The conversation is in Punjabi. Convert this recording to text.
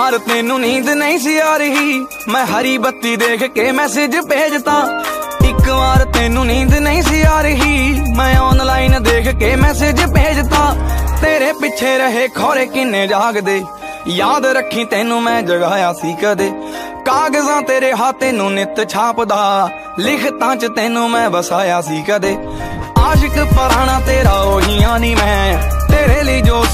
ਵਾਰ ਤੈਨੂੰ ਨੀਂਦ ਨਹੀਂ ਸੀ ਆ ਰਹੀ, ਮੈਂ ਹਰੀ ਬੱਤੀ ਦੇਖ ਕੇ ਮੈਸੇਜ ਭੇਜਤਾ। ਇੱਕ ਵਾਰ ਤੈਨੂੰ ਨੀਂਦ ਨਹੀਂ ਸੀ ਆ ਰਹੀ, ਮੈਂ ਆਨਲਾਈਨ ਦੇਖ ਕੇ ਮੈਸੇਜ ਭੇਜਤਾ। ਤੇਰੇ ਪਿੱਛੇ ਰਹੇ ਖੌਰੇ ਕਿੰਨੇ ਜਾਗਦੇ, ਯਾਦ ਰੱਖੀ ਤੈਨੂੰ ਮੈਂ ਜਗਾਇਆ ਸੀ ਕਦੇ। ਕਾਗਜ਼ਾਂ ਤੇਰੇ ਹੱਥ ਨੂੰ ਨਿੱਤ ਛਾਪਦਾ, ਲਿਖਤਾਂ ਚ ਤੈਨੂੰ ਮੈਂ ਵਸਾਇਆ ਸੀ ਕਦੇ। ਆਸ਼ਿਕ ਪੁਰਾਣਾ ਤੇਰਾ ਉਹੀ ਆਂ ਨੀ ਮੈਂ, ਤੇਰੇ ਲਈ ਜੋ